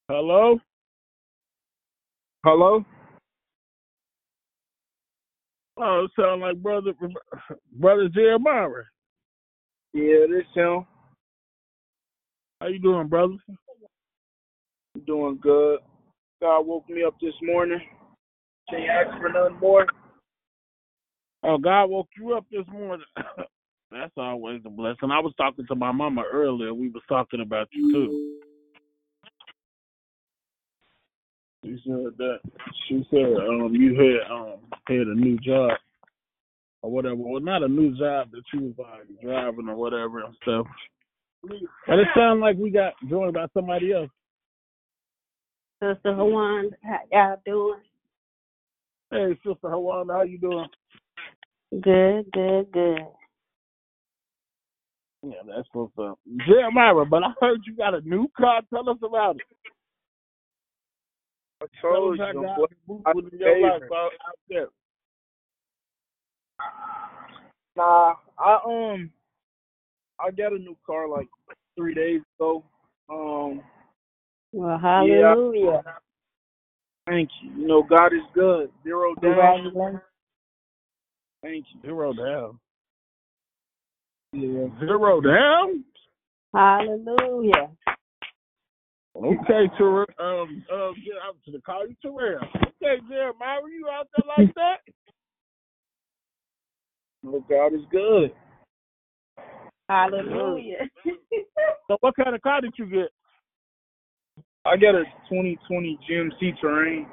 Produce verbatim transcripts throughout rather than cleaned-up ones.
Hello? Hello? Oh, it sound like brother brother Jeremiah. Yeah, this him. How you doing, brother? I'm doing good. God woke me up this morning. Can you ask for nothing more? Oh, God woke you up this morning. That's always a blessing. I was talking to my mama earlier. We was talking about you too. She said that she said um you had um had a new job or whatever. Well, not a new job that you was like driving or whatever and stuff. But it sounds like we got joined by somebody else. Sister Hawan, how y'all doing? Hey, Sister Hawanda, how you doing? Good, good, good. Yeah, that's what's up. Jeremiah, but I heard you got a new car. Tell us about it. I Tell us told how you, God boy. is I moving in your life favor. out, out there. Nah, I um I got a new car like three days ago. Um, Well, yeah, hallelujah. thank you. You know, God is good. Zero down. Congratulations. Thank you. Zero down. Yeah. Zero down? Hallelujah. Okay, Terrell. Um, um, get out to the call you Terrell. Okay, Jeremiah, were you out there like that? No, God is good. Hallelujah. So what kind of car did you get? I got a twenty twenty G M C Terrain.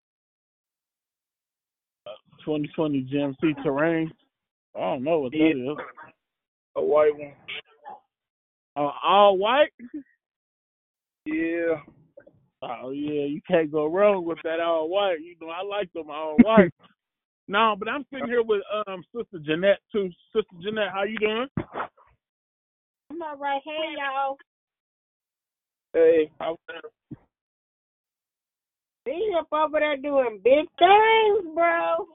twenty twenty G M C Terrain. I don't know what that Yeah, is. a white one. Uh, all white? Yeah. Oh, yeah, you can't go wrong with that all white. You know, I like them all white. No, but I'm sitting here with um Sister Jeanette, too. Sister Jeanette, how you doing? I'm all right. Hey, y'all. Hey. How- Be up over there doing big things, bro.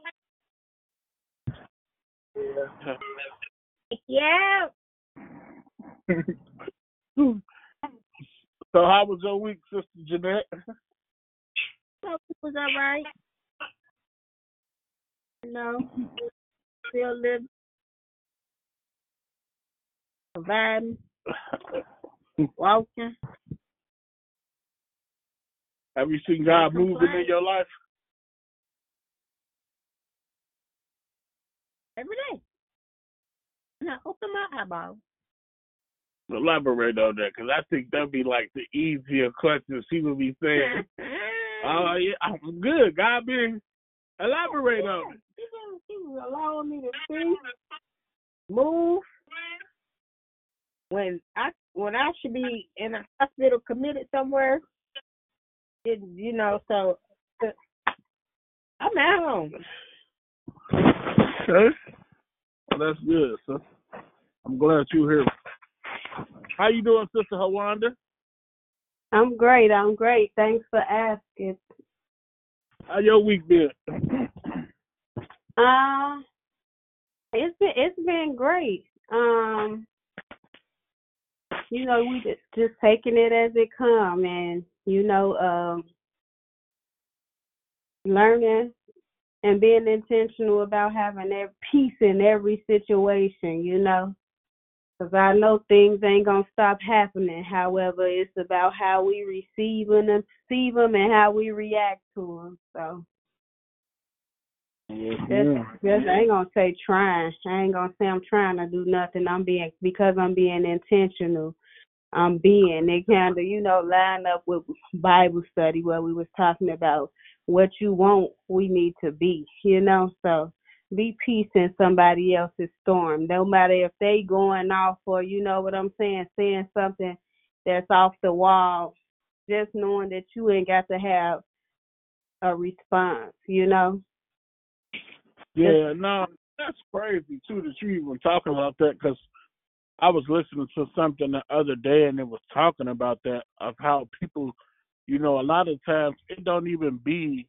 Yeah. Yeah. So how was your week, Sister Jeanette? Hope it was all right. No. Still living, surviving, walking. Have you seen God moving in your life? Every day. And I open my eyeballs. Elaborate on that, because I think that'd be like the easier question she would be saying. Oh, yeah, I'm good. God been elaborate on it. She was, she was allowing me to see, move when I when I should be in a hospital committed somewhere. It, you know, so I'm at home. Okay. Well, that's good, sis. I'm glad you're here. How you doing, Sister Hawanda? I'm great. I'm great. Thanks for asking. How your week been? Uh, it's been it's been great. Um, you know, we just just taking it as it come, and you know, um, learning and being intentional about having that peace in every situation. You know. Because I know things ain't going to stop happening. However, it's about how we receive them, receive them and how we react to them. So Yes, just, ma'am. just I ain't going to say trying. I ain't going to say I'm trying to do nothing. I'm being, because I'm being intentional. I'm being. It kind of, you know, line up with Bible study where we was talking about what you want, we need to be, you know. So be peace in somebody else's storm. No matter if they going off or, you know what I'm saying, saying something that's off the wall, just knowing that you ain't got to have a response, you know. Yeah, no, that's crazy, too, that you even talking about that, because I was listening to something the other day, and it was talking about that, of how people, you know, a lot of times it don't even be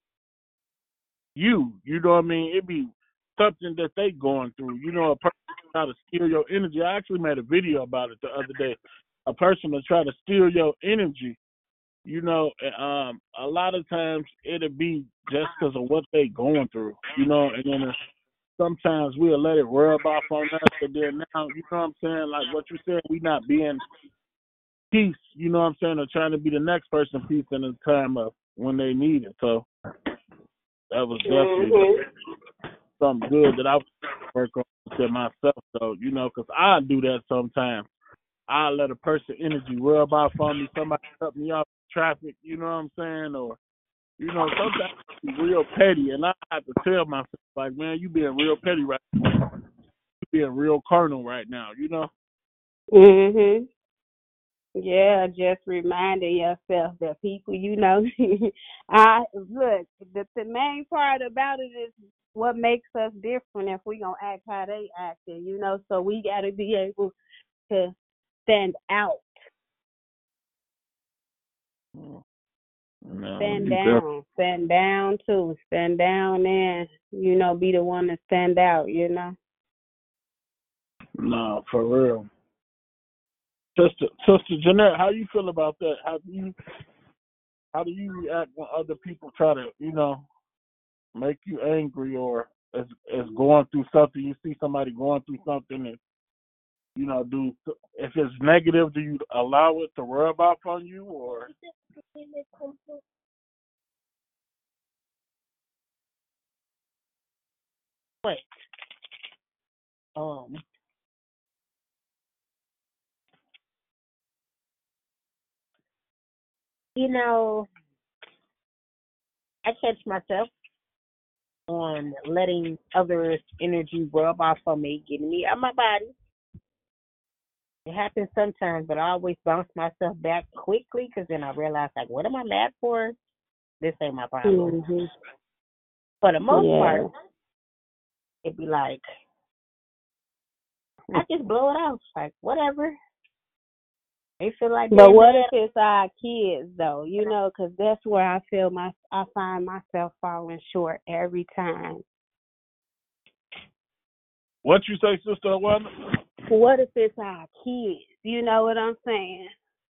you, you know what I mean? It be something that they going through. You know, a person try to steal your energy. I actually made a video about it the other day. A person to try to steal your energy, you know, um, a lot of times it'll be just because of what they going through, you know, and then uh, sometimes we'll let it rub off on us, but then now, you know what I'm saying? Like what you said, we not being peace, you know what I'm saying, or trying to be the next person peace in the time of when they need it. So that was definitely Mhm. something good that I work on to myself, though, you know, because I do that sometimes. I let a person energy rub off on me, somebody cut me off in traffic, you know what I'm saying, or you know, sometimes it's real petty, and I have to tell myself, like, man, you being real petty right now. You being real carnal right now, you know? Mhm. Yeah, just reminding yourself that people, you know, I look. The, the main part about it is what makes us different. If we gonna act how they acting, you know, so we got to be able to stand out, No, stand you def- down, stand down too, stand down, and you know, be the one to stand out. You know. no, for real. Sister, Sister Jeanette, how you feel about that? How do you, how do you react when other people try to, you know, make you angry or is is going through something? You see somebody going through something, and you know, do if it's negative, do you allow it to rub off on you, or But um, you know, I catch myself on letting others' energy rub off on me, getting me out my body. It happens sometimes, but I always bounce myself back quickly because then I realize, like, what am I mad for? This ain't my problem. Mhm. For the most part, Yeah. it'd be like, I just blow it off. Like, whatever. They feel like But they're what if mad. it's our kids though? You know, 'cause that's where I feel my I find myself falling short every time. what you say, Sister Wanda? What if it's our kids? You know what I'm saying?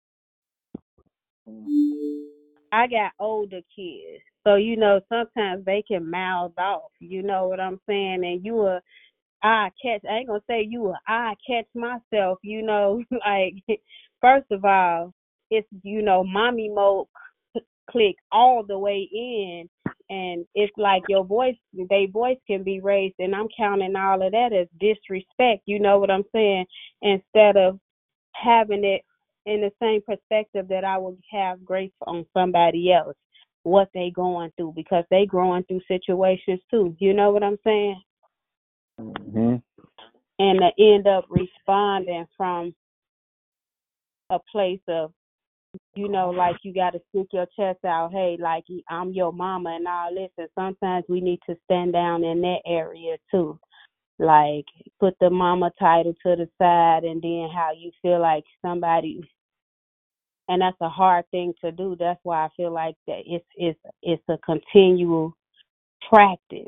I got older kids, so you know sometimes they can mouth off. You know what I'm saying? And you will I catch. I ain't gonna say you will. I catch myself. You know, like first of all, it's you know mommy mode click all the way in, and it's like your voice they voice can be raised, and I'm counting all of that as disrespect, you know what I'm saying, instead of having it in the same perspective that I would have grace on somebody else, what they going through, because they growing through situations too, you know what I'm saying, Mm-hmm. and to end up responding from a place of, you know, like you got to stick your chest out. Hey, like I'm your mama and all this. And sometimes we need to stand down in that area too. Like put the mama title to the side, and then how you feel like somebody. And that's a hard thing to do. That's why I feel like that it's it's it's a continual practice,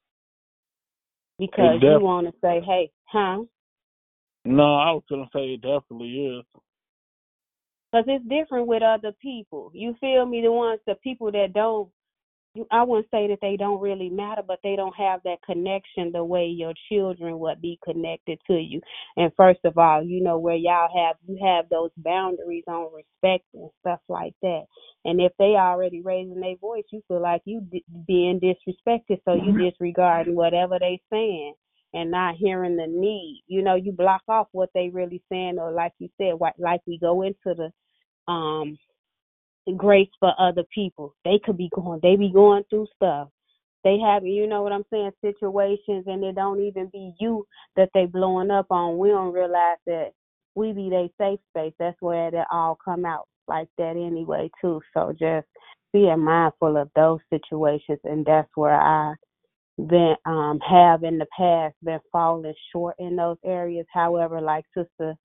It because you def want to say, hey, huh? no, I was gonna say it definitely is. Because it's different with other people. You feel me? The ones, the people that don't, you, I wouldn't say that they don't really matter, but they don't have that connection the way your children would be connected to you. And first of all, you know where y'all have you have those boundaries on respect and stuff like that. And if they already raising their voice, you feel like you d- being disrespected, so you disregarding whatever they saying and not hearing the need. You know, you block off what they really saying, or like you said, what like we go into the um grace for other people. They could be going, they be going through stuff. They have, you know what I'm saying, situations, and it don't even be you that they blowing up on. We don't realize that we be their safe space. That's where it all come out like that anyway, too. So just being mindful of those situations, and that's where I been um have in the past been falling short in those areas. However, like Sister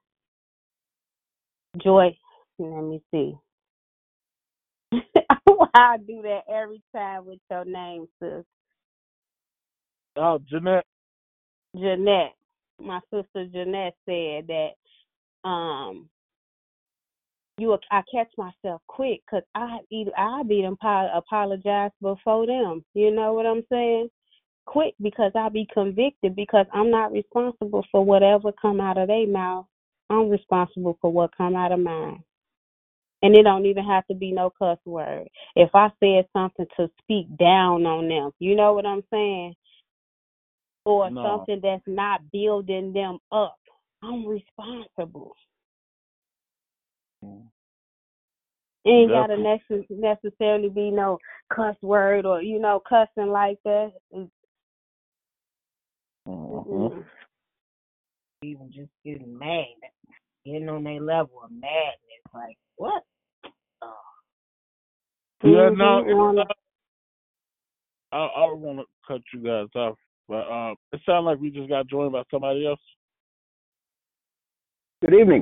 Joy, let me see. I do that every time with your name, sis. Oh, Jeanette. Jeanette. My sister Jeanette said that um you I catch myself quick because I either I be them apologize before them. You know what I'm saying? Quick because I be convicted because I'm not responsible for whatever come out of their mouth. I'm responsible for what come out of mine. And it don't even have to be no cuss word. If I said something to speak down on them, you know what I'm saying? Or No. something that's not building them up, I'm responsible. Mm. It ain't got to Definitely. necess- necessarily be no cuss word or, you know, cussing like that. Mm-hmm. Mm-mm. Even just getting mad, getting on their level of madness. Like, what? Oh. Yeah, no, Mhm. it's, On uh, I, I don't want to cut you guys off, but um, it sounds like we just got joined by somebody else. Good evening.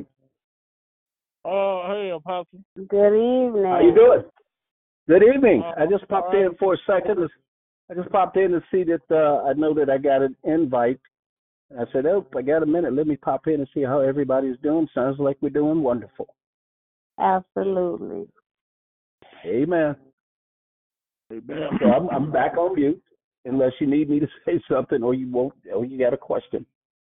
Oh, hey, Apostle. Good evening. How you doing? Good evening. Uh, I just popped all right. in for a second. I just popped in to see that uh, I know that I got an invite. I said, oh, I got a minute. Let me pop in and see how everybody's doing. Sounds like we're doing wonderful. Absolutely. Amen. Amen. So I'm, I'm back on mute unless you need me to say something or you won't, or you got a question.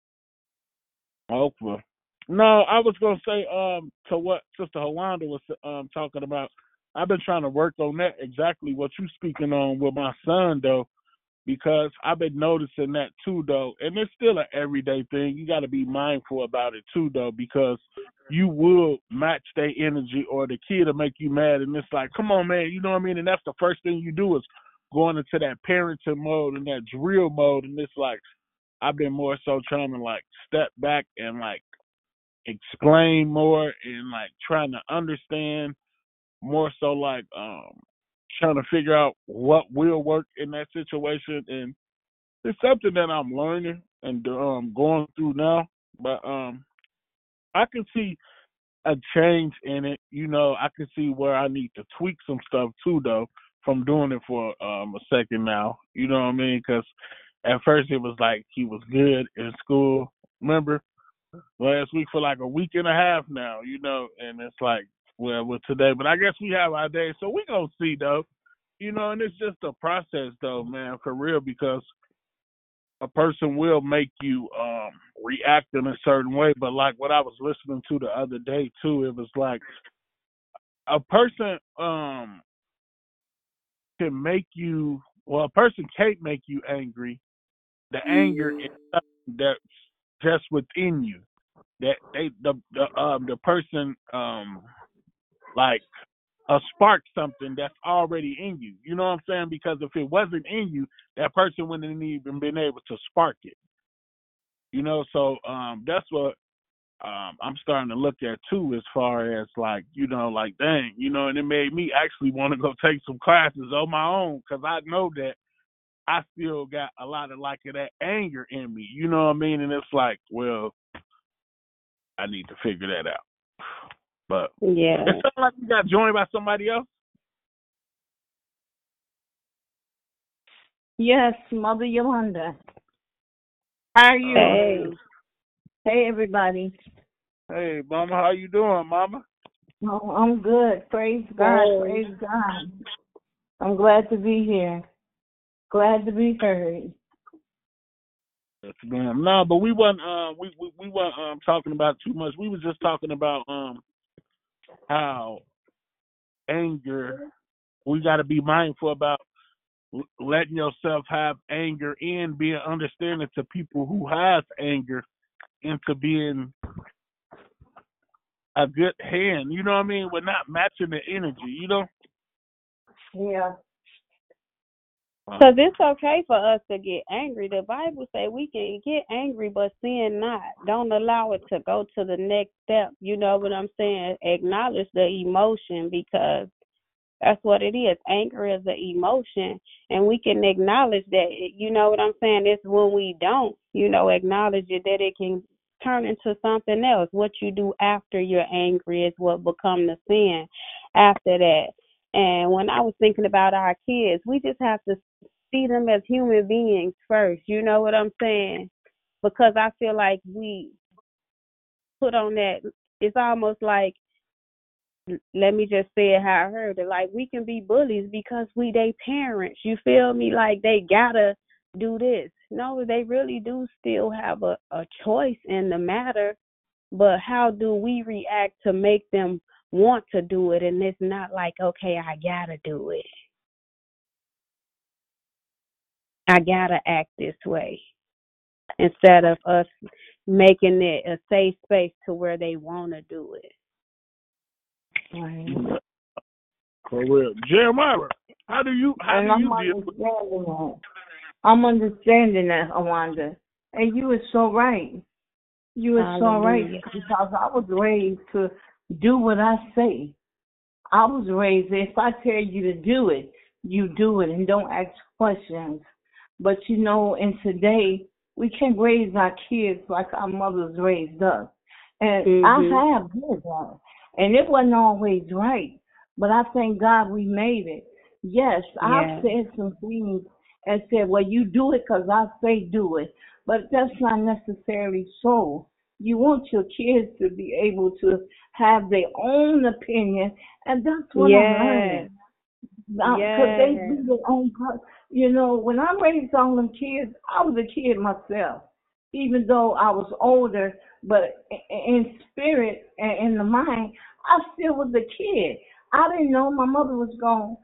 Okay. No, I was gonna say um to what Sister Hawanda was um talking about. I've been trying to work on that exactly what you speaking on with my son though, because I've been noticing that too though, and it's still an everyday thing. You got to be mindful about it too though, because you will match their energy or the kid will make you mad, and it's like, come on man, you know what I mean? And that's the first thing you do is going into that parenting mode and that drill mode, and it's like I've been more so trying to like step back and like explain more and like trying to understand more so like um trying to figure out what will work in that situation, and it's something that I'm learning and um going through now, but um I can see a change in it. You know, I can see where I need to tweak some stuff too though from doing it for um a second now. You know what I mean? Because at first it was like he was good in school. Remember last week for like a week and a half now, you know, and it's like, well, with today, but I guess we have our days, so we gonna see though, you know, and it's just a process though, man, for real, because a person will make you um react in a certain way. But like what I was listening to the other day too, it was like a person um can make you, well, a person can't make you angry. The anger is something that's just within you. That they the the um the person um like uh, spark something that's already in you. You know what I'm saying? Because if it wasn't in you, that person wouldn't even been able to spark it. You know, so um that's what um I'm starting to look at too, as far as like, you know, like dang, you know, and it made me actually want to go take some classes on my own, because I know that I still got a lot of like of that anger in me. You know what I mean? And it's like, well, I need to figure that out. But Yeah. it sounds like you got joined by somebody else. Yes, Mother Yolanda. How are you? Hey. Hey, everybody. Hey, Mama, how you doing, Mama? Oh, I'm good. Praise God. Hey. Praise God. I'm glad to be here. Glad to be heard. Yes, ma'am. No, but we weren't. Uh, we we we weren't um talking about too much. We was just talking about um how anger. We got to be mindful about l- letting yourself have anger and being understanding to people who has anger, into being a good hand. You know what I mean? We're not matching the energy. You know. Yeah. Because it's okay for us to get angry. The Bible say we can get angry, but sin not. Don't allow it to go to the next step. You know what I'm saying? Acknowledge the emotion, because that's what it is. Anger is an emotion, and we can acknowledge that. You know what I'm saying? It's when we don't, you know, acknowledge it, that it can turn into something else. What you do after you're angry is what become the sin after that. And when I was thinking about our kids, we just have to see them as human beings first. You know what I'm saying? Because I feel like we put on that, it's almost like let me just say it how I heard it. Like, we can be bullies because we they parents. You feel me? Like, they gotta do this. No, they really do still have a, a choice in the matter. But how do we react to make them want to do it? And it's not like, okay, I gotta do it. I gotta act this way. Instead of us making it a safe space to where they want to do it. Right. For real. Jeremiah, how do you how And do I'm you deal with understanding that. I'm understanding that, Awanda. And you are so right. You are so right Hallelujah. because I was raised to do what I say. I was raised, if I tell you to do it, you do it and don't ask questions. But you know, in today, we can't raise our kids like our mothers raised us. And Mhm. I have did that. And it wasn't always right. But I thank God we made it. Yes, I've Yeah. said some things and said, well, you do it because I say do it. But that's not necessarily so. You want your kids to be able to have their own opinion, and that's what I'm Yes. learning. Because they Yes. do their own part. You know, when I raised all them kids, I was a kid myself, even though I was older, but i- in spirit and in the mind, I still was a kid. I didn't know my mother was gone,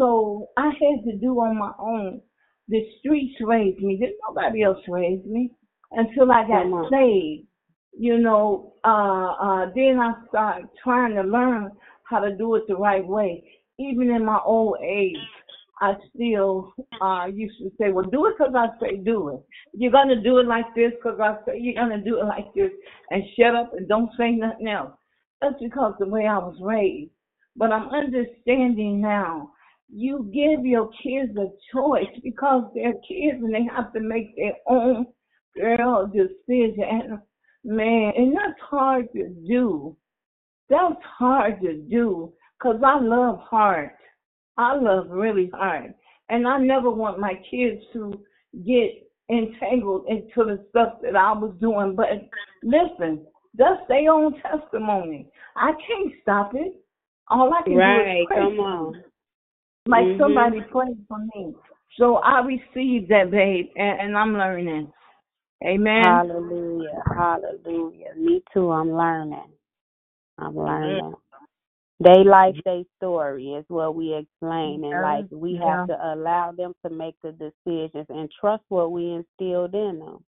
so I had to do on my own. The streets raised me. Didn't nobody else raise me until I Come got on. saved. You know, uh, uh, then I started trying to learn how to do it the right way. Even in my old age, I still uh, used to say, well, do it because I say do it. You're going to do it like this because I say you're going to do it like this, and shut up and don't say nothing else. That's because the way I was raised. But I'm understanding now. You give your kids a choice because they're kids and they have to make their own girl decision. And man, and that's hard to do. That's hard to do because I love hard. I love really hard. And I never want my kids to get entangled into the stuff that I was doing. But listen, that's their own testimony. I can't stop it. All I can do is Right. pray Come for on. them. Like Mhm. somebody prayed for me. So I received that, babe, and, and I'm learning. Amen. Hallelujah. Hallelujah. Me too. I'm learning. I'm Amen. learning. They life, they story is what we explain, and Yeah, like we yeah. have to allow them to make the decisions and trust what we instilled in them.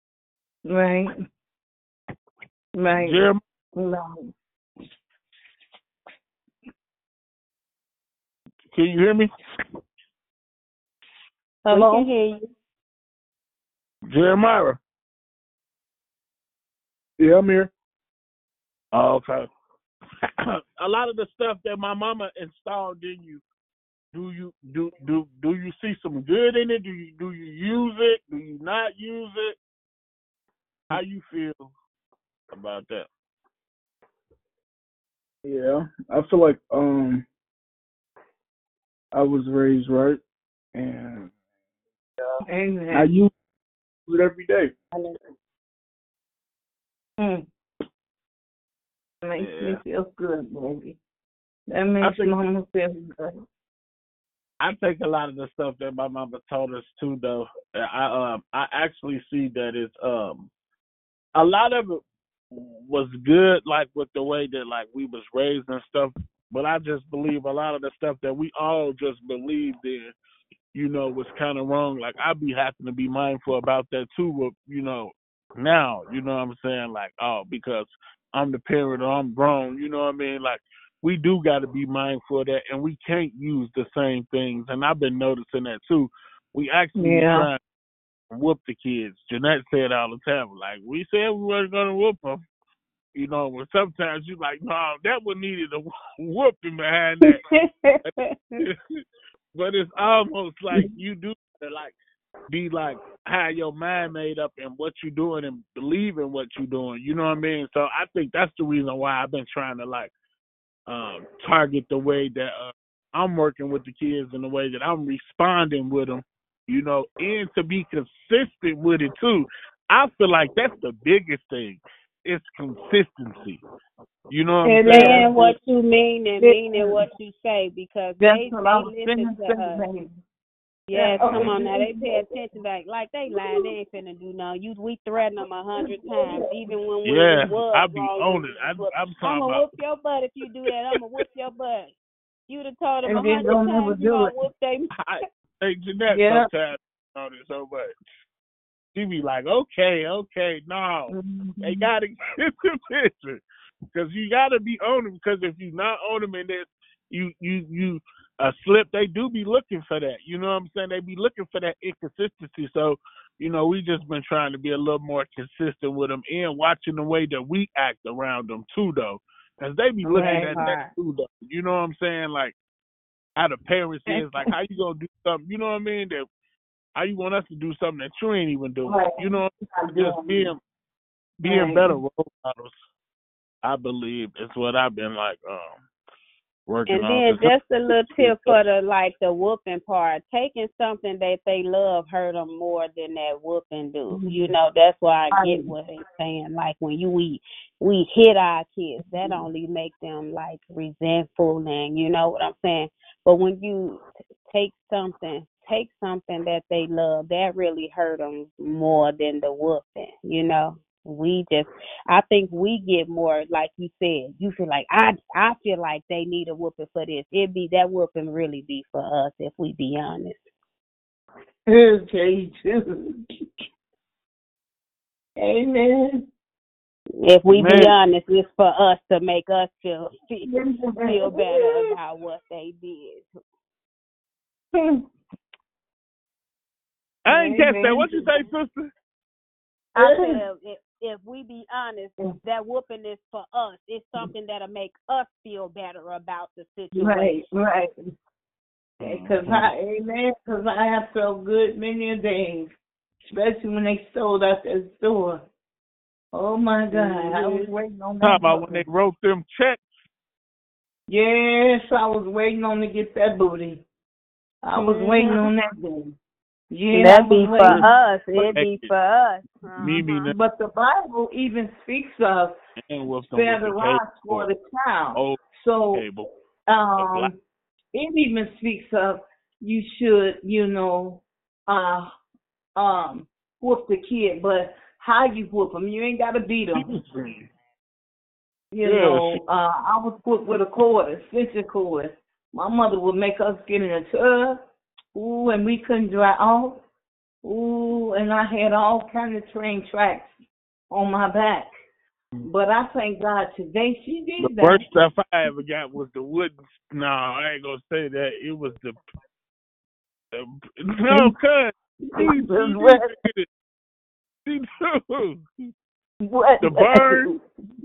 Right. Right. Jeremiah? Right. Can you hear me? Hello? We can hear you. Jeremiah. Yeah, I'm here. Oh, okay. A lot of the stuff that my mama installed in you, do you do do do you see some good in it? Do you do you use it? Do you not use it? How you feel about that? Yeah, I feel like um I was raised right, and Amen. I use it every day. Mm. Makes Yeah. me feel good, baby. That I makes think mama feel good. I think a lot of the stuff that my mama told us too, though. I um I actually see that it's um a lot of it was good, like with the way that like we was raised and stuff. But I just believe a lot of the stuff that we all just believed in, you know, was kind of wrong. Like I be having to be mindful about that too. With, you know, now, you know what I'm saying? Like, oh, because I'm the parent or I'm grown, you know what I mean? Like we do got to be mindful of that, and we can't use the same things. And I've been noticing that too. We actually be Yeah. trying to whoop the kids. Jeanette said all the time, like we said we weren't gonna whoop them. You know, but sometimes you like, no, that one needed a whooping behind that. But it's almost like you do like be like how your mind made up and what you're doing and believe in what you're doing. You know what I mean? So I think that's the reason why I've been trying to like um, target the way that uh, I'm working with the kids and the way that I'm responding with them. You know, and to be consistent with it too. I feel like that's the biggest thing. it's consistency. You know what I'm And saying? then what you mean and meaning what you say, because That's they what I was they listen finna to us. say, baby. Yes, Yeah, come on okay. now. They pay attention. Like, like they lying. They ain't finna do nothing. You, we threaten them a hundred times, even when we, Yeah, we was I be wrong. on We it. was I, whoop. I'm I'm talking gonna about. whoop your butt if you do that. I'm gonna whoop your butt. You'd have told them a And then hundred don't never times. You do gonna it. whoop they. I, hey, Jeanette Yeah. sometimes on it so much. She be like, okay, okay, no, Mm-hmm. they gotta get the picture because you gotta be on them. Because if you not on them and then you you you uh, slip, they do be looking for that. You know what I'm saying? They be looking for that inconsistency. So you know, we just been trying to be a little more consistent with them and watching the way that we act around them too, though, because they be looking Right. at that too, though. You know what I'm saying? Like how the parents is, like how you gonna do something? You know what I mean? That how you want us to do something that you ain't even doing? Right. You know, I just do. being being Right. better role models. I believe is what I've been like um working And on. then 'Cause just a little tip for the like the whooping part. Taking something that they love hurt them more than that whooping do. You know, that's why I get what they're saying. Like when you we we hit our kids, that only make them like resentful, and you know what I'm saying. But when you t- take something, take something that they love, that really hurt them more than the whooping. You know. We just, I think we get more, like you said. You feel like I, I feel like they need a whooping for this. It be that whooping really be for us if we be honest. Okay, too. Amen. If we Man. be honest, it's for us to make us feel feel, feel better about what they did. I ain't catch that. What you say, sister? I said if, if we be honest, that whooping is for us. It's something that'll make us feel better about the situation. Right, right. Because I, amen, because I have felt good many a days, especially when they sold out that store. Oh my God, I was waiting on that. Talking about when they wrote them checks. Yes, I was waiting on to get that booty. I was Mm-hmm. waiting on that day. Yeah, that be for waiting. us. It be for us. Uh-huh. Me, me, but the Bible even speaks of spare the rod for the child. Oh, so, table. um, it even speaks of you should, you know, uh, um, whoop the kid, but how you whoop them? You ain't got to beat them. You yeah. know, uh, I was whooped with a cord, a stitcher cord. My mother would make us get in a tub, ooh, and we couldn't dry off. Ooh, and I had all kind of train tracks on my back. But I thank God today she did the that. The worst stuff I ever got was the wooden. No, I ain't gonna say that. It was the. the no, cuz. She, she, she, she knew. What? The burn.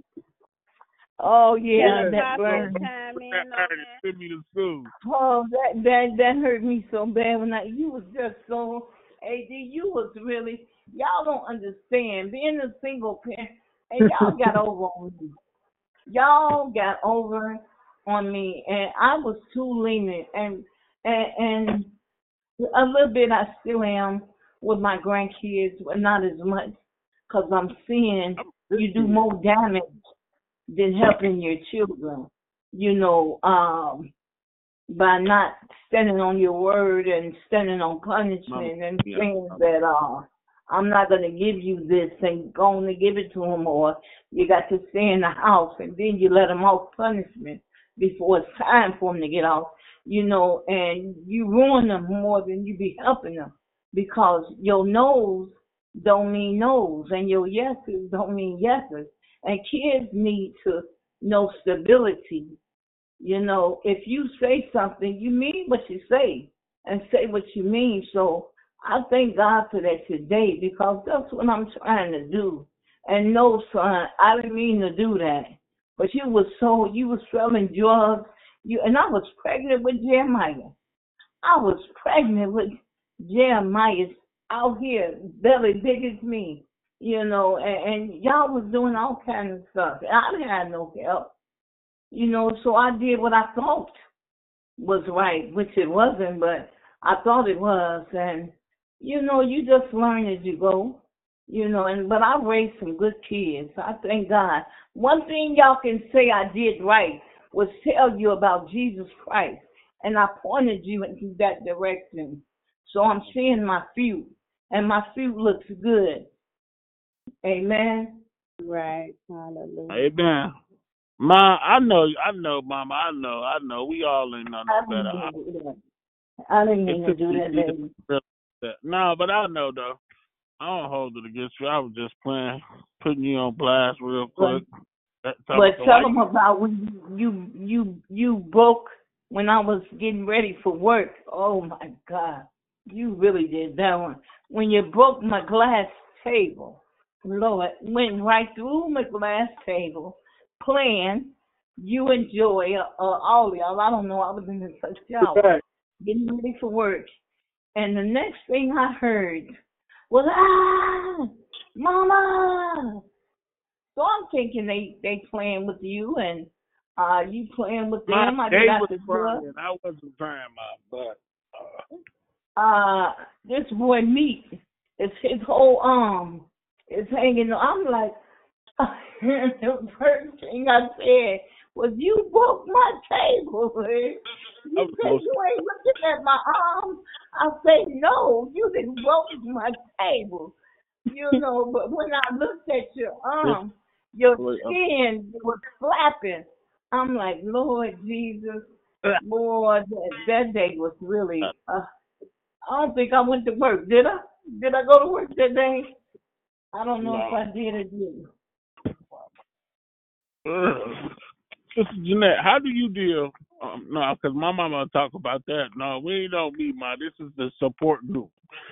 Oh yeah, yeah, that burn. Send me the suit. Oh, that that that hurt me so bad when I. You was just so. A D, you was really. Y'all don't understand being a single parent, and y'all got over on me. Y'all got over on me, and I was too lenient, and and and a little bit I still am with my grandkids, but not as much, because I'm seeing you do more damage than helping your children, you know, um, by not standing on your word and standing on punishment and yeah. saying that uh, I'm not going to give you this and going to give it to them, or you got to stay in the house and then you let them off punishment before it's time for them to get off, you know, and you ruin them more than you be helping them, because your no's don't mean no's and your yeses don't mean yeses. And kids need to know stability. You know, if you say something, you mean what you say and say what you mean. So I thank God for that today, because that's what I'm trying to do. And no, son, I didn't mean to do that. But you was so, you was selling drugs. You, and I was pregnant with Jeremiah. I was pregnant with Jeremiah out here, belly big as me. You know, and, and y'all was doing all kinds of stuff. And I didn't have no help. You know, so I did what I thought was right, which it wasn't, but I thought it was. And, you know, you just learn as you go. you know, and but I raised some good kids. I thank God. One thing y'all can say I did right was tell you about Jesus Christ, and I pointed you into that direction. So I'm seeing my fruit, and my fruit looks good. Amen. Right. Hallelujah. Amen. Ma, I know, I know, Mama, I know, I know. We all ain't know I no better. didn't mean to do that. I didn't mean to do that, baby. No, but I know though. I don't hold it against you. I was just playing, putting you on blast real quick. But, but tell them about when you you you broke when I was getting ready for work. Oh my God, you really did that one. When you broke my glass table, Lord, went right through my glass table, playing. You and Joy, uh, all y'all. I don't know. I was in the shower, getting ready for work, and the next thing I heard was, ah, Mama. So I'm thinking they they playing with you and uh you playing with them. My I day got was the crying. I wasn't trying my butt. Uh, uh this boy meat, it's his whole arm is hanging. I'm like, the first thing I said was, you broke my table. Man. You I was said supposed you ain't looking at my arm. I said, no, you didn't broke my table. You know, but when I looked at your arm, your skin was flapping. I'm like, Lord Jesus, Lord, that, that day was really, uh, I don't think I went to work. Did I? Did I go to work that day? I don't know no. if I did or didn't. Sister Jeanette, how do you deal? Um, no, because my mama talk about that. No, we ain't on me, ma. This is the support group.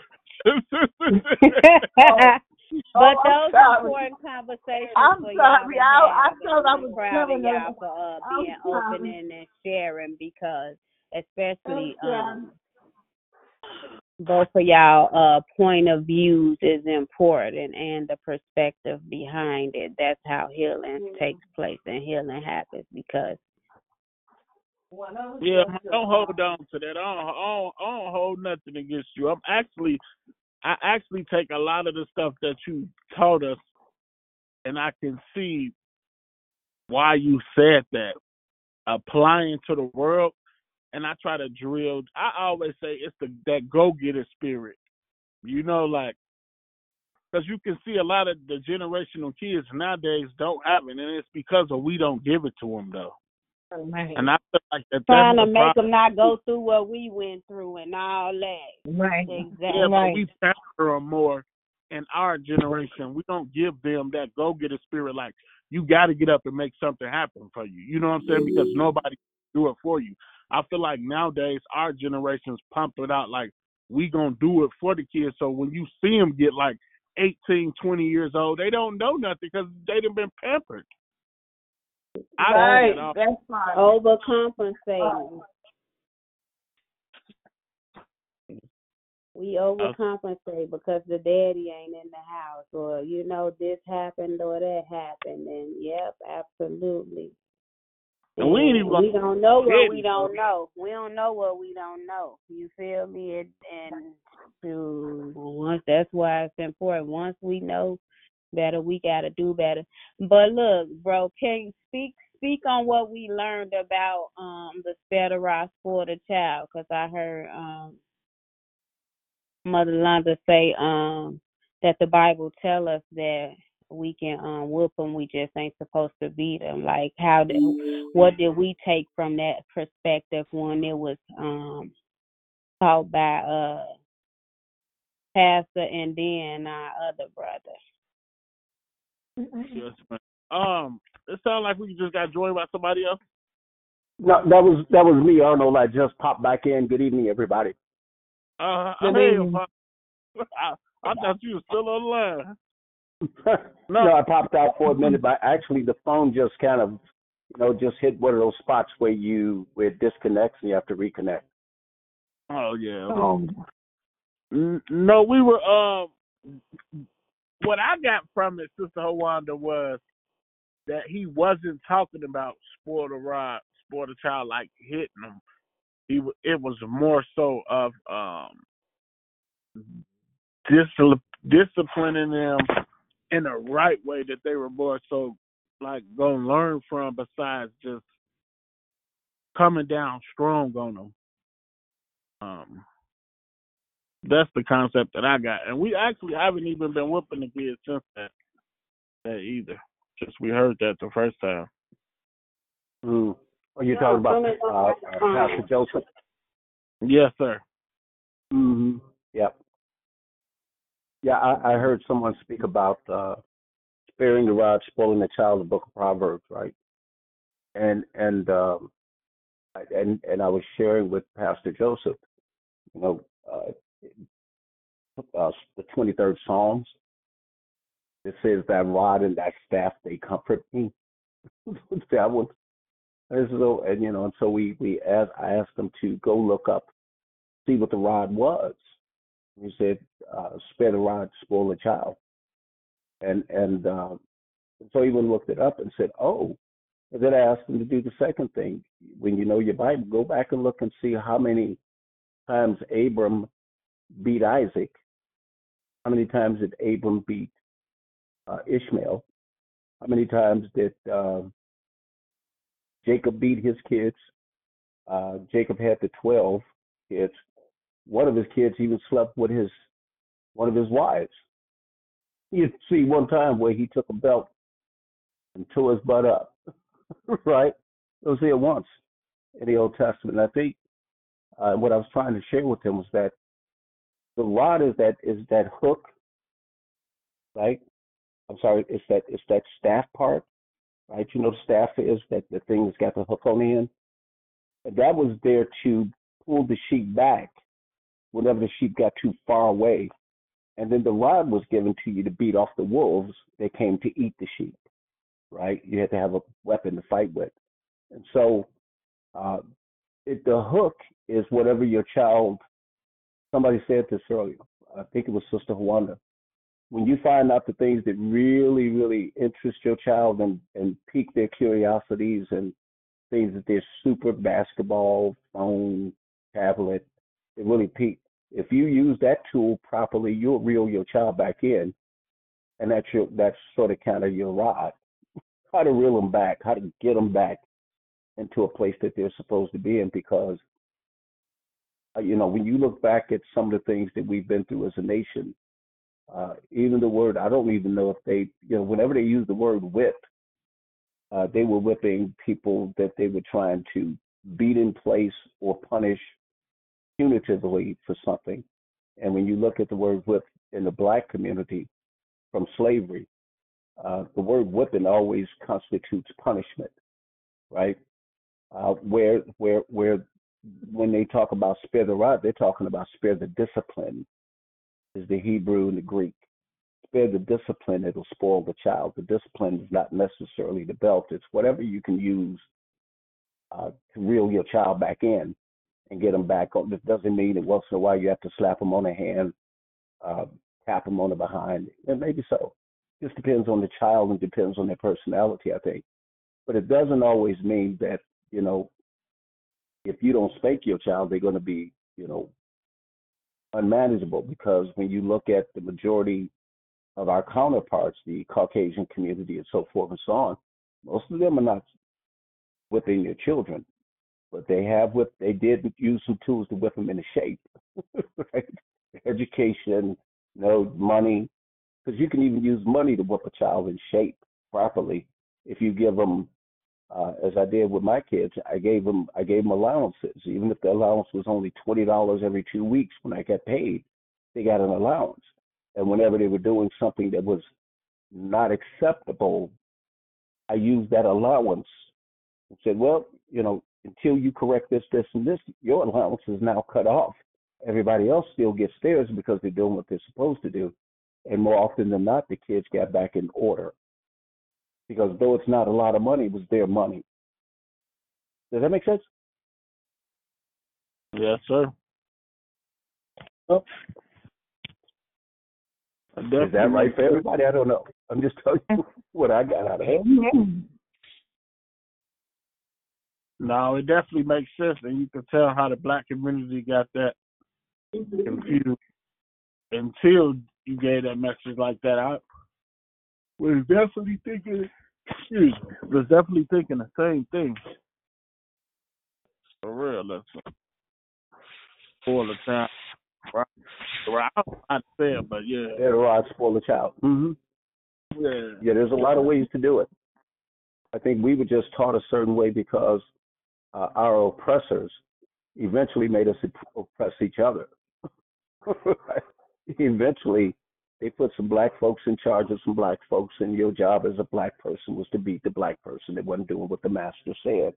But oh, those sorry. important conversations I'm for sorry. y'all to I, I have. thought I I'm was proud of telling y'all them. for uh, I'm being sorry. open and sharing, because especially I'm sorry. um both of y'all uh point of views is important, and the perspective behind it. That's how healing Mm-hmm. takes place and healing happens, because Yeah, don't hold on to that. I don't, I don't, I don't hold nothing against you. I'm actually, I actually take a lot of the stuff that you taught us, and I can see why you said that, applying to the world. And I try to drill. I always say it's the that go-getter spirit. You know, like, because you can see a lot of the generational kids nowadays don't have it, and it's because of we don't give it to them, though. Right. And I feel like that trying that's to the make problem. them not go through what we went through and all that. Right. Exactly. Yeah, Right. but we pamper them more in our generation. We don't give them that go-getter spirit, like, you got to get up and make something happen for you. You know what I'm saying? Because nobody can do it for you. I feel like nowadays our generation's pump it out like we going to do it for the kids. So when you see them get like eighteen, twenty years old, they don't know nothing because they done been pampered. I Right. that That's fine. Overcompensating. We overcompensate because the daddy ain't in the house, or, you know, this happened or that happened. And, yep, absolutely. And we ain't even we don't know what daddy, we don't bro. know. We don't know what we don't know. You feel me? And, and to, once, that's why it's important. Once we know better, we got to do better. But look, bro, can you speak speak on what we learned about um the Spedera for the child? Because I heard um Mother Londa say um that the Bible tell us that we can um whoop them, we just ain't supposed to beat them. Like, how did what did we take from that perspective when it was um taught by uh Pastor and then our other brother? Yes, man. Um, it sounds like we just got joined by somebody else. No, that was that was me, Arnold. I just popped back in. Good evening, everybody. Uh, Good hey, evening. I, I thought you were still online. no. no, I popped out for a minute, but actually the phone just kind of, you know, just hit one of those spots where you where it disconnects and you have to reconnect. Oh yeah. Um, N- No, we were. Um, what I got from it, Sister Hawanda, was that he wasn't talking about spoil the rod, spoil the child, like hitting them. He it was more so of um dis- disciplining them in the right way that they were more so like gonna learn from, besides just coming down strong on them. Um, that's the concept that I got, and we actually haven't even been whooping the kids since that, that either. Just we heard that the first time. Mm. Are you talking about uh, uh, Pastor Joseph? Yes, sir. Mm-hmm. Yep. Yeah, I, I heard someone speak about uh, sparing the rod, spoiling the child, the Book of Proverbs, right? And and um, and and I was sharing with Pastor Joseph, you know, uh, uh, the twenty-third Psalms. It says that rod and that staff they comfort me. That one. And so, and you know, and so we we asked, I asked them to go look up, see what the rod was. He said, uh, "Spare the rod, spoil the child." And and uh, so he even looked it up and said, "Oh." And then I asked him to do the second thing. When you know your Bible, go back and look and see how many times Abram beat Isaac. How many times did Abram beat uh, Ishmael? How many times did uh, Jacob beat his kids? Uh, Jacob had the twelve kids. One of his kids even slept with his one of his wives. You see one time where he took a belt and tore his butt up, right? It was there once in the Old Testament. And I think uh, what I was trying to share with him was that the rod is that is that hook, right? I'm sorry, it's that it's that staff part, right? You know, the staff is that the thing that's got the hook on the end. And that was there to pull the sheep back whenever the sheep got too far away. And then the rod was given to you to beat off the wolves that came to eat the sheep, right? You had to have a weapon to fight with. And so uh, it, the hook is whatever your child, somebody said this earlier, I think it was Sister Wanda. When you find out the things that really, really interest your child and, and pique their curiosities and things that they're super, basketball, phone, tablet, they really pique. If you use that tool properly, you'll reel your child back in, and that's your that's sort of kind of your rod. How to reel them back, how to get them back into a place that they're supposed to be in, because uh, you know, when you look back at some of the things that we've been through as a nation, uh, even the word, I don't even know if they, you know, whenever they use the word whip, uh, they were whipping people that they were trying to beat in place or punish punitively for something. And when you look at the word whip in the black community from slavery, uh, the word whipping always constitutes punishment, right? Uh, where, where, where, when they talk about spare the rod, they're talking about spare the discipline, is the Hebrew and the Greek. Spare the discipline, it'll spoil the child. The discipline is not necessarily the belt. It's whatever you can use uh, to reel your child back in and get them back on. It doesn't mean that once in a while you have to slap them on the hand, uh, tap them on the behind. And maybe so. Just depends on the child and depends on their personality, I think. But it doesn't always mean that, you know, if you don't spank your child, they're going to be, you know, unmanageable. Because when you look at the majority of our counterparts, the Caucasian community and so forth and so on, most of them are not whipping their children. But they have whip. They did use some tools to whip them into shape, right? Education, you know, money, because you can even use money to whip a child in shape properly if you give them, uh, as I did with my kids. I gave them, I gave them allowances, even if the allowance was only twenty dollars every two weeks. When I got paid, they got an allowance, and whenever they were doing something that was not acceptable, I used that allowance and said, well, you know, until you correct this, this, and this, your allowance is now cut off. Everybody else still gets theirs because they're doing what they're supposed to do. And more often than not, the kids got back in order. Because though it's not a lot of money, it was their money. Does that make sense? Yes, sir. Oh. Is that right for everybody? I don't know. I'm just telling you what I got out of it. No, it definitely makes sense, and you can tell how the black community got that confused until you gave that message like that, I was definitely thinking, excuse me, was definitely thinking the same thing. For real, that's all the time. Right? Right. I don't know how to say it, but yeah. Let a rod spoil a child. Mm-hmm. Yeah. Yeah, there's a lot of ways to do it. I think we were just taught a certain way because uh, our oppressors eventually made us oppress each other. Eventually, they put some black folks in charge of some black folks, and your job as a black person was to beat the black person that wasn't doing what the master said.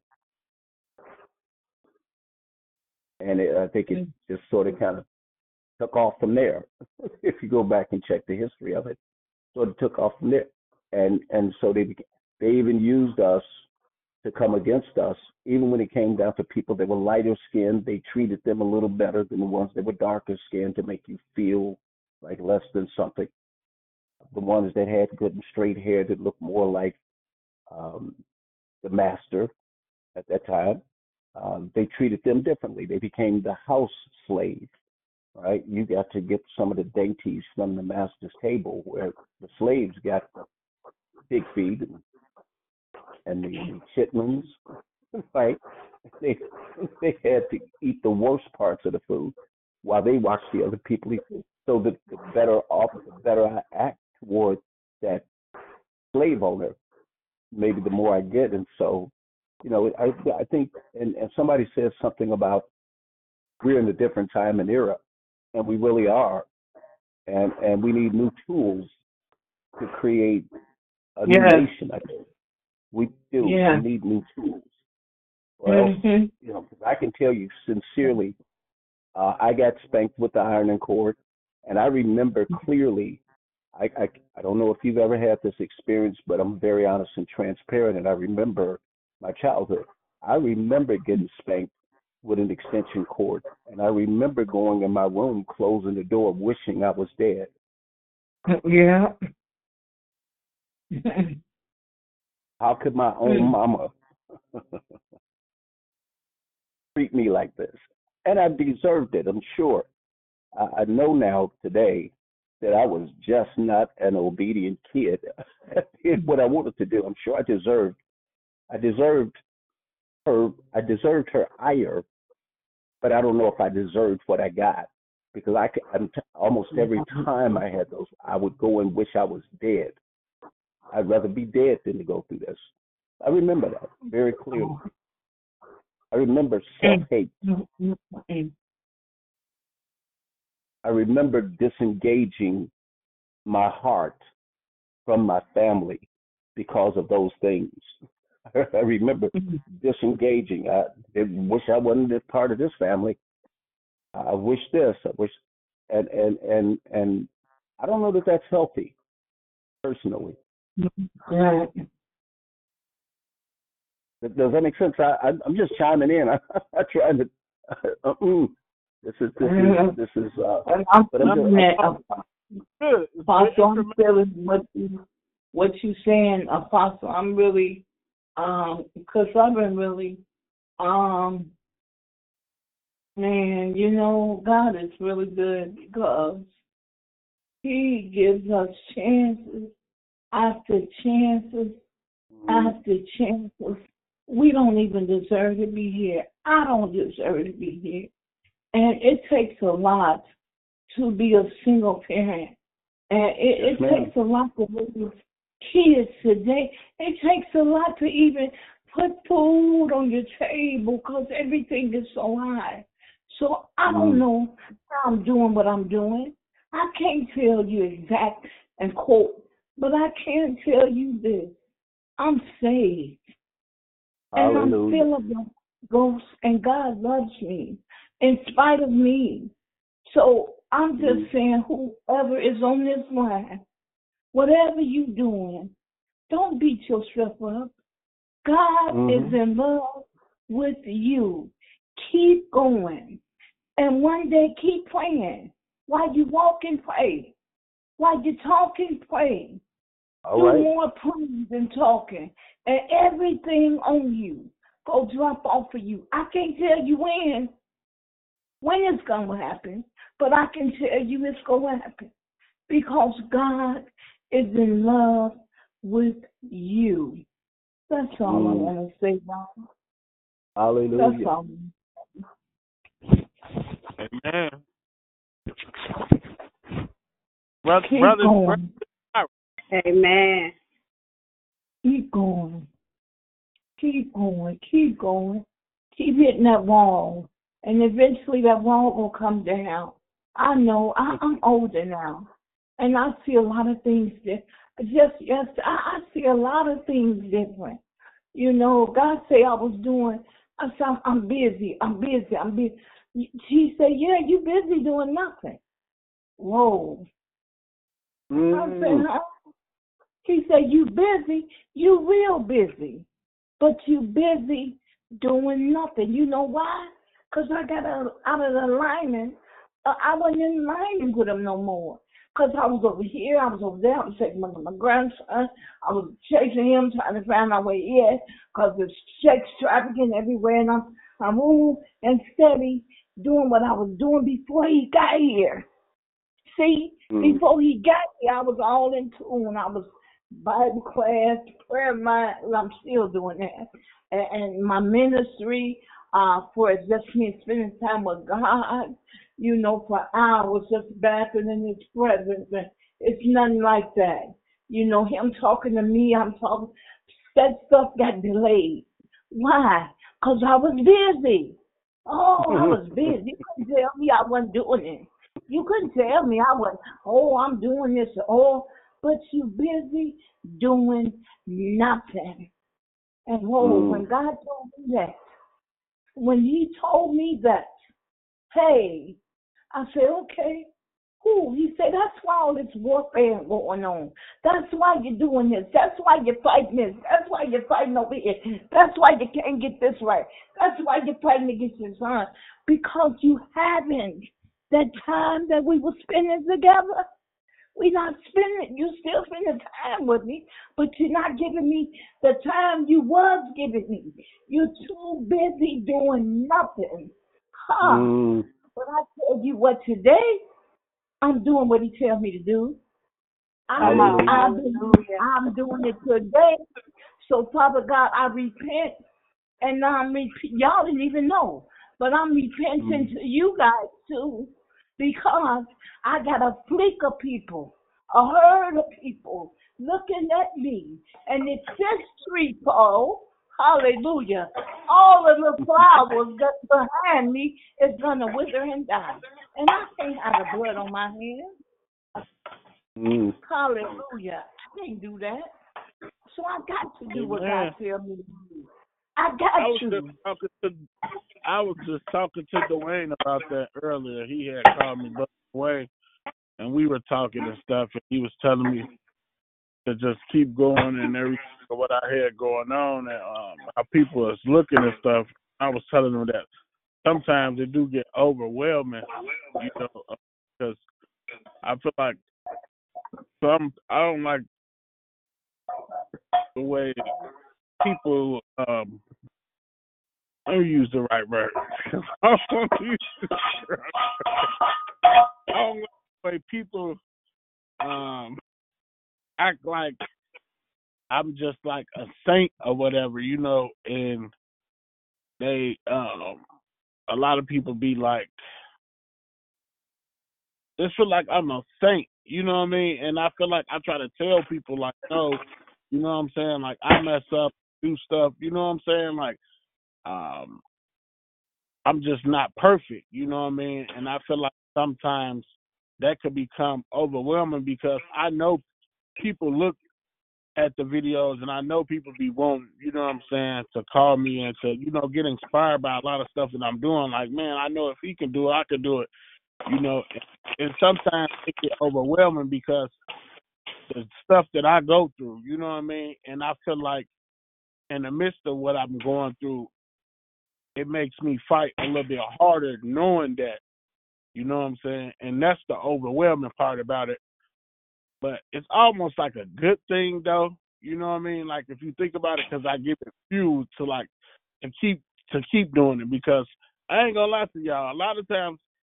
And it, I think it just sort of kind of took off from there. If you go back and check the history of it, sort of took off from there. And and so they they even used us to come against us. Even when it came down to people that were lighter skinned, they treated them a little better than the ones that were darker skinned to make you feel like less than something. The ones that had good and straight hair that looked more like um, the master at that time, um, they treated them differently. They became the house slave, right? You got to get some of the dainties from the master's table, where the slaves got the pig feed and, and the, the chitlins, right? They they had to eat the worst parts of the food while they watched the other people eat. So the, the better off, the better I act toward that slave owner, maybe the more I get. And so, you know, I I think, and, and somebody says something about we're in a different time and era, and we really are, and and we need new tools to create a new Yes. nation. I think we do. Yeah. We need new tools. Well, Mm-hmm. you know, 'cause I can tell you sincerely, uh, I got spanked with the ironing cord, and I remember clearly. I, I I don't know if you've ever had this experience, but I'm very honest and transparent, and I remember my childhood. I remember getting spanked with an extension cord, and I remember going in my room, closing the door, wishing I was dead. Yeah. How could my own mama treat me like this? And I deserved it, I'm sure. I, I know now today that I was just not an obedient kid. I did what I wanted to do. I'm sure I deserved. I deserved her. I deserved her ire, but I don't know if I deserved what I got, because I could, I'm t- almost every time I had those, I would go and wish I was dead. I'd rather be dead than to go through this. I remember that very clearly. I remember self-hate. I remember disengaging my heart from my family because of those things. I remember disengaging. I wish I wasn't a part of this family. I wish this. I wish, and and and and I don't know that that's healthy, personally. Right. Does that make sense? I, I I'm just chiming in. I, I try to. Uh, mm, this is this is this is. Uh, I'm but I'm feeling just, that, Apostle. I'm feeling what you what you saying, Apostle. I'm really, um, because I've been really, um, man. You know, God is really good because He gives us chances after chances after chances. We don't even deserve to be here. I don't deserve to be here. And it takes a lot to be a single parent. And it, yes, it takes a lot to raise kids today. It takes a lot to even put food on your table because everything is so high. So I don't Mm. know how I'm doing what I'm doing. I can't tell you exact and quote, but I can tell you this. I'm saved. And I'm Hallelujah. filled with the ghost, and God loves me in spite of me. So I'm just Mm. saying, whoever is on this line, whatever you doing, don't beat yourself up. God Mhm. is in love with you. Keep going. And one day keep praying. While you walk and pray. While you talk and pray. All Do right. more praying than talking. And everything on you go drop off of you. I can't tell you when, when it's going to happen, but I can tell you it's going to happen. because God is in love with you. That's all I Mm. want to say, Mom. That's Hallelujah. all. Amen. Brother, Keep brother, brother, going. Amen. Keep going. Keep going. Keep going. Keep hitting that wall. And eventually that wall will come down. I know. I, I'm older now. And I see a lot of things that just yes, I, I see a lot of things different. You know, God say I was doing I said I'm, I'm busy, I'm busy, I'm busy. He said, yeah, you busy doing nothing. Whoa. I Mm. said, huh? He said, you busy, you real busy. But you busy doing nothing. You know why? Because I got out out of the alignment. Uh, I wasn't in alignment with him no more. Because I was over here, I was over there, I was taking one of my grandson. I was chasing him, trying to find out where he is. Because there's sex trafficking everywhere. And I'm, I'm moving and steady doing what I was doing before he got here. See, Mm. before he got here, I was all in tune. I was Bible class, prayer mind. I'm still doing that. And, and my ministry uh, for just me spending time with God, you know, for hours just basking in His presence. And it's nothing like that. You know, Him talking to me, I'm talking. That stuff got delayed. Why? Because I was busy. Oh, I was busy. You couldn't tell me I wasn't doing it. You couldn't tell me I was, oh, I'm doing this, oh, but you busy doing nothing. And whoa, Mm. when God told me that, when He told me that, hey, I said, okay, who? He said, that's why all this warfare going on. That's why you're doing this. That's why you're fighting this. That's why you're fighting over here. That's why you can't get this right. That's why you're fighting against your son. Because you haven't. That time that we were spending together, we're not spending, you still spending time with me, but you're not giving me the time you was giving me. You're too busy doing nothing. Huh? Mm. But I tell you what, today, I'm doing what he tells me to do. I'm, Come on. I'm, Hallelujah. I'm doing it today. So, Father God, I repent, and I'm rep- y'all didn't even know, but I'm repenting to you guys too, because I got a fleet of people, a herd of people looking at me, and if this tree fall, hallelujah, all of the flowers that's behind me is gonna wither and die, and I can't have the blood on my hands. Mm. Hallelujah, I can't do that. So I got to do what God Amen. tells me to do. I I got was to. just talking to I was just talking to Dwayne about that earlier. He had called me Brother Dwayne, and we were talking and stuff, and he was telling me to just keep going and everything what I had going on and um, how people is looking and stuff. I was telling them that sometimes it do get overwhelming, you know, because I feel like some I don't like the way people um let me use the right word. I don't use the right I don't like the way people um act like I'm just like a saint or whatever, you know, and they um a lot of people be like they feel like I'm a saint, you know what I mean? And I feel like I try to tell people like, no, you know what I'm saying? Like I mess up, do stuff, you know what I'm saying? Like um I'm just not perfect, you know what I mean? And I feel like sometimes that could become overwhelming because I know people look at the videos and I know people be wanting, you know what I'm saying, to call me and to, you know, get inspired by a lot of stuff that I'm doing. Like, man, I know if he can do it, I can do it, you know. And, and sometimes it get overwhelming because the stuff that I go through, you know what I mean? And I feel like in the midst of what I'm going through, it makes me fight a little bit harder knowing that, you know what I'm saying? And that's the overwhelming part about it. But it's almost like a good thing, though. You know what I mean? Like if you think about it, because I give it fuel to like to keep to keep doing it. Because I ain't gonna lie to y'all. A lot of times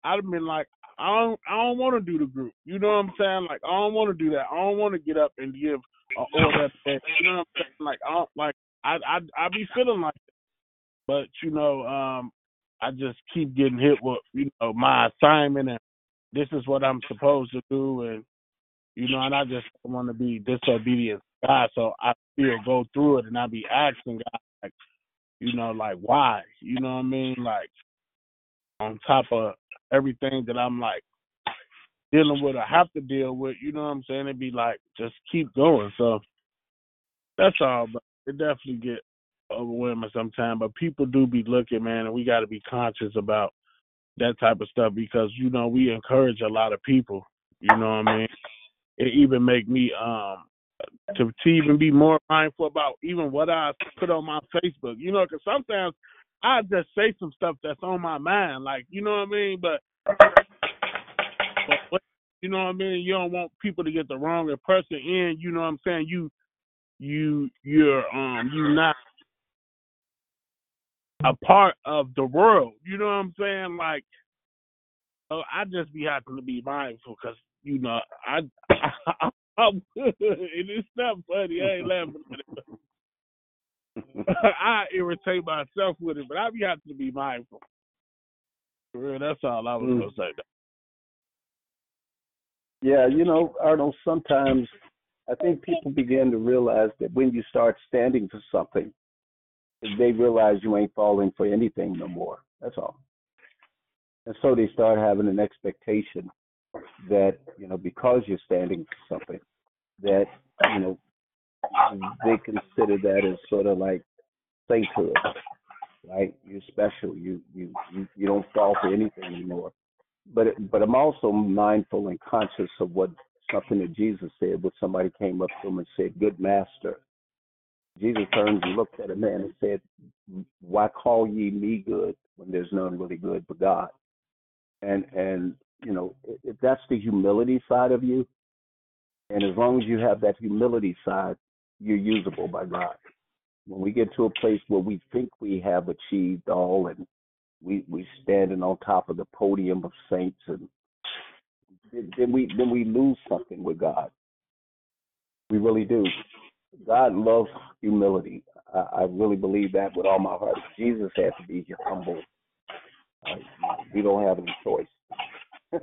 I'd have been like, I don't, I don't want to do the group. You know what I'm saying? Like, I don't want to do that. I don't want to get up and give an order. That, you know what I'm saying? Like, I don't, like, I, I, I be feeling like that. But you know, um, I just keep getting hit with, you know, my assignment, and this is what I'm supposed to do, and you know, and I just don't want to be disobedient to God, so I still go through it, and I be asking God, like, you know, like why, you know what I mean, like on top of everything that I'm like dealing with or have to deal with, you know what I'm saying? It'd be like just keep going. So that's all, but it definitely get overwhelming sometimes. But people do be looking, man, and we got to be conscious about that type of stuff because you know we encourage a lot of people. You know what I mean? It even make me um to to even be more mindful about even what I put on my Facebook. You know, because sometimes I just say some stuff that's on my mind, like you know what I mean. But, but what, you know what I mean. You don't want people to get the wrong impression. In you know what I'm saying. You you you're um you not a part of the world. You know what I'm saying? Like, oh, I just be having to be mindful because you know I, I I'm good. And it's not funny. I ain't laughing at it. I irritate myself with it, but I be having to be mindful. For real, that's all I was Mm. gonna say. Yeah, you know, Arnold, sometimes I think people begin to realize that when you start standing for something, they realize you ain't falling for anything no more. That's all. And so they start having an expectation that, you know, because you're standing for something, that, you know, they consider that as sort of like sainthood, right? You're special. You you you, you don't fall for anything anymore. But it, but I'm also mindful and conscious of what something that Jesus said when somebody came up to him and said, "Good master." Jesus turned and looked at a man and said, "Why call ye me good when there's none really good but God?" And and you know, if that's the humility side of you, and as long as you have that humility side, you're usable by God. When we get to a place where we think we have achieved all and we we standing on top of the podium of saints, and then we then we lose something with God. We really do. God loves humility. I, I really believe that with all my heart. Jesus had to be humble. Uh, we don't have any choice.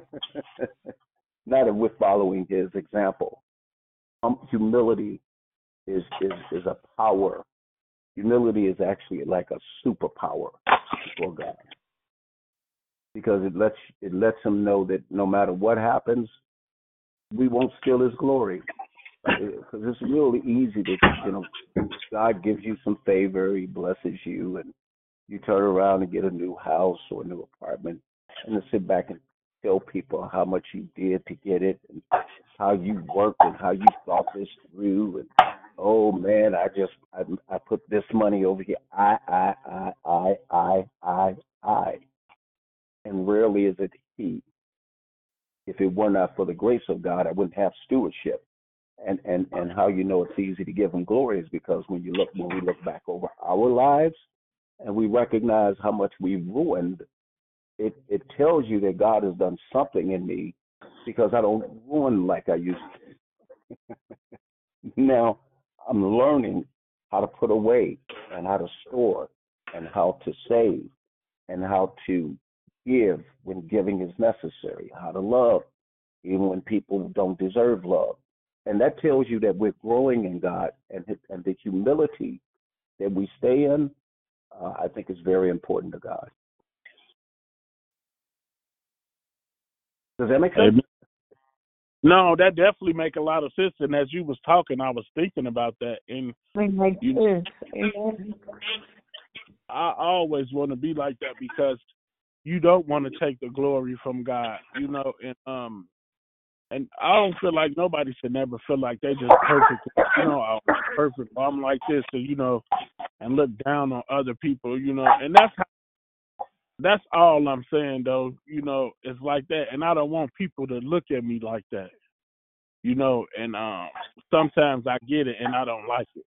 Not if we're following his example. Um, humility is, is is a power. Humility is actually like a superpower for God, because it lets it lets him know that no matter what happens, we won't steal his glory. Because it's really easy to, you know, God gives you some favor, he blesses you, and you turn around and get a new house or a new apartment, and then sit back and tell people how much you did to get it, and how you worked and how you thought this through, and oh man, I just I, I put this money over here. I I I I I I I, and rarely is it he. If it were not for the grace of God, I wouldn't have stewardship. And, and, and how you know it's easy to give him glory is because when you look when we look back over our lives and we recognize how much we've ruined, it, it tells you that God has done something in me, because I don't ruin like I used to. Now I'm learning how to put away and how to store and how to save and how to give when giving is necessary, how to love even when people don't deserve love. And that tells you that we're growing in God, and and the humility that we stay in, uh, I think is very important to God. Does that make sense? No, that definitely make a lot of sense. And as you was talking, I was thinking about that. And It makes you, sense. Amen. I always want to be like that because you don't want to take the glory from God, you know. And um, and I don't feel like nobody should never feel like they just perfect. You know, I'm perfect. Or I'm like this, and you know, and look down on other people, you know. And that's how. That's all I'm saying, though. You know, it's like that, and I don't want people to look at me like that. You know, and um, sometimes I get it, and I don't like it.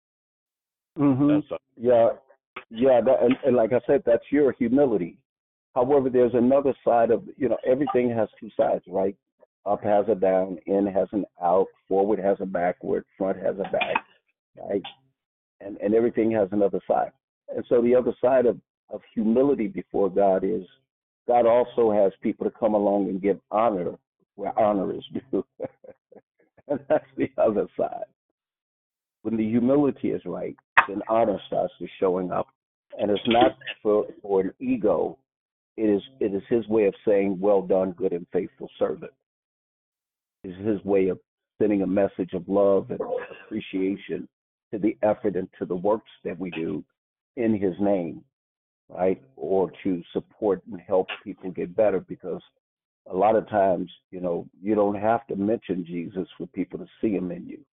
Mm-hmm. That's all. Yeah, yeah. That, and, and like I said, that's your humility. However, there's another side of, you know, everything has two sides, right? Up has a down, in has an out, forward has a backward, front has a back, right? And and everything has another side. And so the other side of, of humility before God is God also has people to come along and give honor where honor is due. And that's the other side. When the humility is right, then honor starts to showing up. And it's not for, for an ego. It is it is his way of saying, well done, good and faithful servant. It's his way of sending a message of love and appreciation to the effort and to the works that we do in his name, right? Or to support and help people get better, because a lot of times, you know, you don't have to mention Jesus for people to see him in you.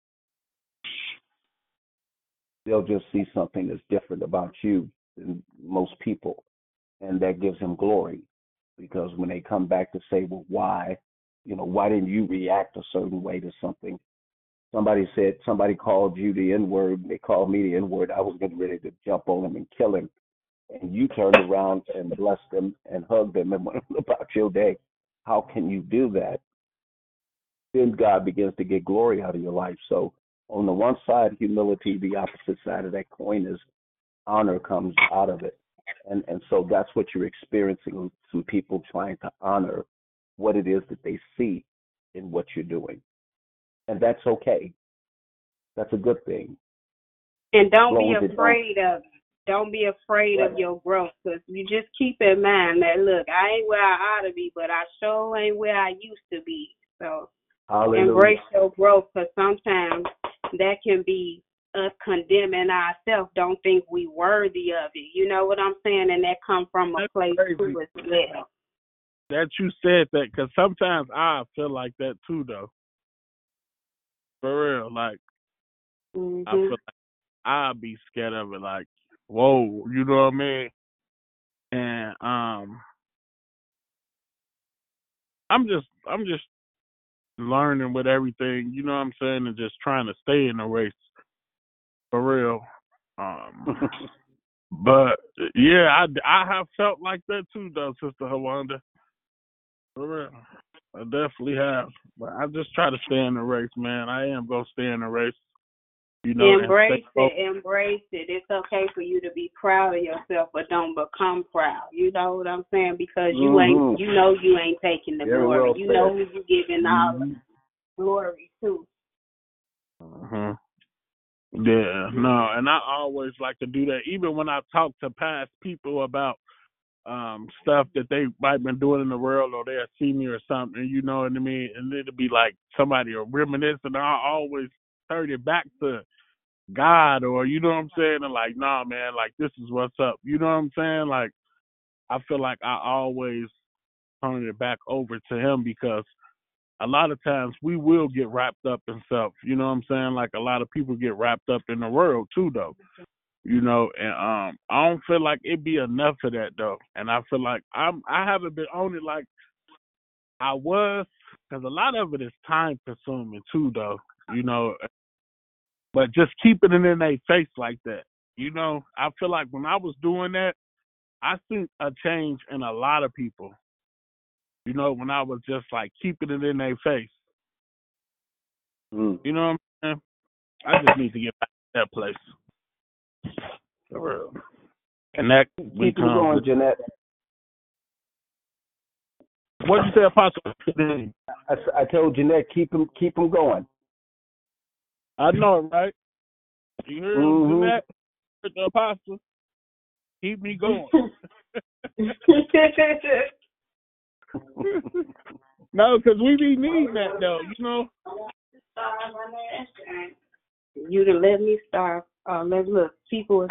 They'll just see something that's different about you than most people, and that gives him glory. Because when they come back to say, well, why, you know, why didn't you react a certain way to something? Somebody said, somebody called you the N-word, they called me the N-word, I was getting ready to jump on him and kill him. And you turned around and blessed them and hugged them and went about your day. How can you do that? Then God begins to get glory out of your life. So on the one side, humility, the opposite side of that coin is honor comes out of it. And and so that's what you're experiencing, some people trying to honor what it is that they see in what you're doing. And that's okay. That's a good thing. And don't As be long as it don't- afraid of it. Don't be afraid of your growth, because you just keep in mind that, look, I ain't where I ought to be, but I sure ain't where I used to be. So Hallelujah. embrace your growth, because sometimes that can be us condemning ourselves, don't think we worthy of it. You know what I'm saying? And that come from a That's place crazy. too as well. That you said that, because sometimes I feel like that too, though. For real, like Mm-hmm. I feel like I'd be scared of it. Like, whoa, you know what I mean? And um, I'm just, I'm just learning with everything. You know what I'm saying? And just trying to stay in the race. For real. Um, but yeah, I, I have felt like that too, though, Sister Hawanda. For real. I definitely have. But I just try to stay in the race, man. I am going to stay in the race. You know, Embrace and it, embrace it. It's okay for you to be proud of yourself, but don't become proud. You know what I'm saying? Because you Mhm. ain't, you know, you ain't taking the Very glory. well you said. know who you giving all the Mhm. glory to. Uh-huh. Yeah, no, and I always like to do that, even when I talk to past people about um stuff that they might have been doing in the world, or they're a senior or something, you know what I mean? And it'll be like somebody will reminisce, and I always turn it back to God, or you know what I'm saying? And like, nah, man, like this is what's up. You know what I'm saying? Like, I feel like I always turn it back over to Him, because a lot of times we will get wrapped up in stuff. You know what I'm saying? Like a lot of people get wrapped up in the world too, though. You know, and um, I don't feel like it be enough of that though. And I feel like I'm I haven't been on it like I was, because a lot of it is time consuming too, though. You know, but just keeping it in their face like that. You know, I feel like when I was doing that, I seen a change in a lot of people. You know, when I was just like keeping it in their face. Mm. You know what I'm saying? I just need to get back to that place. For real. And that Keep we it going, with, Jeanette. what'd you say, Apostle? I, I told Jeanette, keep him, keep him going. I know it, right? You hear him, Mhm. Jeanette? The Apostle? Keep me going. No, because we be needing that, though, you know? You to let me start. Uh, let look, people.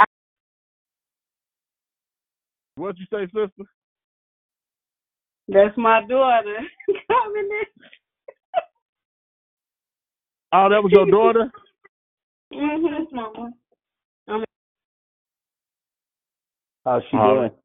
What'd you say, sister? That's my daughter coming in. Oh, that was your daughter? Mm-hmm, mama. I'm How's she All doing? right.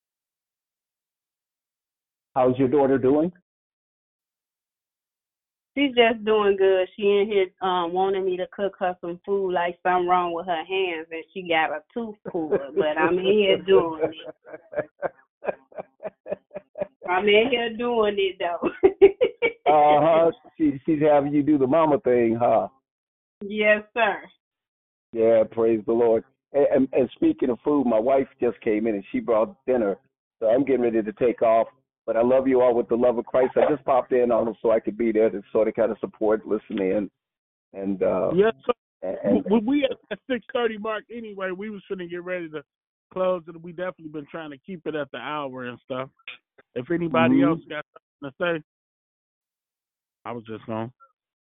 How's your daughter doing? She's just doing good. She in here um wanting me to cook her some food like something wrong with her hands and she got a tooth pulled. But I'm in here doing it. I'm in here doing it though. uh huh. She, she's having you do the mama thing, huh? Yes, sir. Yeah, praise the Lord. And, and, and speaking of food, my wife just came in and she brought dinner, so I'm getting ready to take off. But I love you all with the love of Christ. I just popped in on them so I could be there to sort of kind of support, listen in, and uh, Yes, sir. and, We, we at the six thirty mark anyway. We was finna get ready to close it. We definitely been trying to keep it at the hour and stuff. If anybody mm-hmm. else got something to say, I was just on.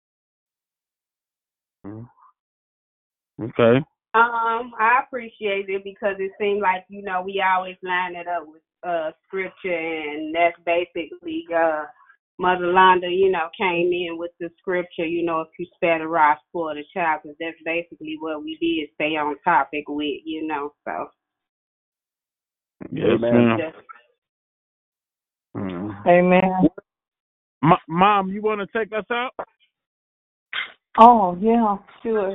Mm-hmm. Okay. Um, I appreciate it because it seemed like, you know, we always line it up with uh scripture, and that's basically uh Mother Londa, you know, came in with the scripture, you know, if you spare the rod, spoil the child, because that's basically what we did, stay on topic with, you know, so. Yes, Amen. ma'am. Mm. Amen. M- Mom, you want to take us out? Oh, yeah, sure.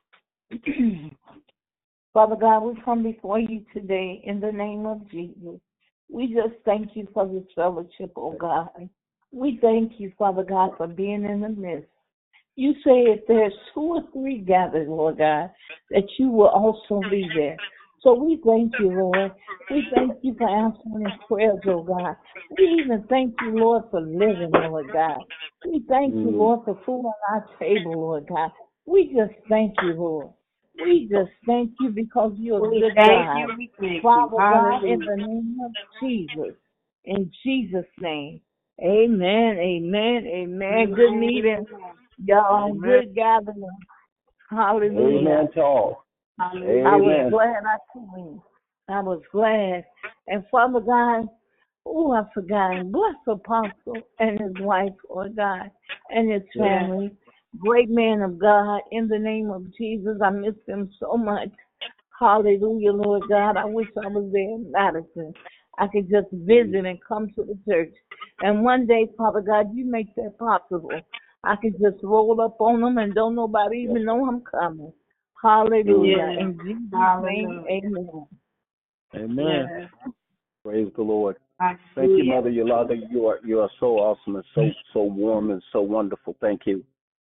Father God, we come before you today in the name of Jesus. We just thank you for this fellowship, oh God. We thank you, Father God, for being in the midst. You say if there's two or three gathered, Lord God, that you will also be there. So we thank you, Lord. We thank you for answering prayers, oh God. We even thank you, Lord, for living, Lord God. We thank you, Lord, for food on our table, Lord God. We just thank you, Lord. We just thank you because you're a good God. Father God, in the name of Jesus, in Jesus' name, amen, amen, amen. Good meeting, y'all. Good gathering. Hallelujah. Amen to all. Amen. I was glad I came. I was glad. And Father God, oh, I forgot. Bless Apostle and his wife, Lord God, and his family. Great man of God, in the name of Jesus. I miss him so much. Hallelujah, Lord God. I wish I was there in Madison. I could just visit and come to the church. And one day, Father God, you make that possible. I could just roll up on them and don't nobody even know I'm coming. Hallelujah. In Jesus' name, amen. Amen. Yes. Praise the Lord. Thank you, Mother Yolanda. You are you are so awesome and so so warm and so wonderful. Thank you.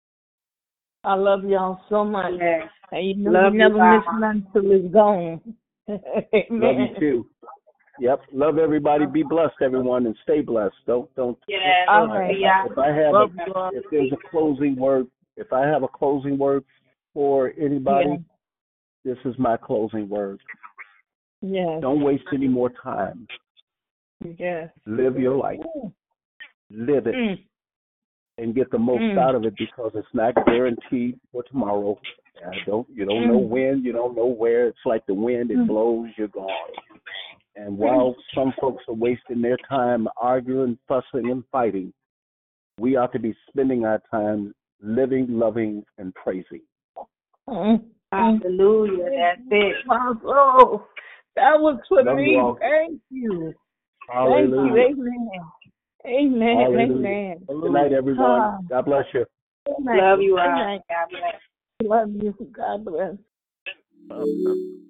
I love y'all so much. Yes. And you know love you never you, miss nothing till it's gone. Amen. Love you too. Yep. Love everybody. Be blessed, everyone, and stay blessed. Don't don't. Yes. All right. If I have a, if there's a closing word, if I have a closing word for anybody, yeah. This is my closing word. Yes. Don't waste any more time. Yes. Live your life. Live it. Mm. And get the most mm. out of it, because it's not guaranteed for tomorrow. Uh, don't you don't mm. know when, you don't know where. It's like the wind, it mm. blows, you're gone. And while some folks are wasting their time arguing, fussing, and fighting, we ought to be spending our time living, loving, and praising. Mm. Hallelujah. That's it. Oh, that was for Love me. You Thank you. Hallelujah. Thank you. Amen. Amen. Hallelujah. Amen. Good night, everyone. Uh, God bless you. Love you all. God bless. Love you. God bless.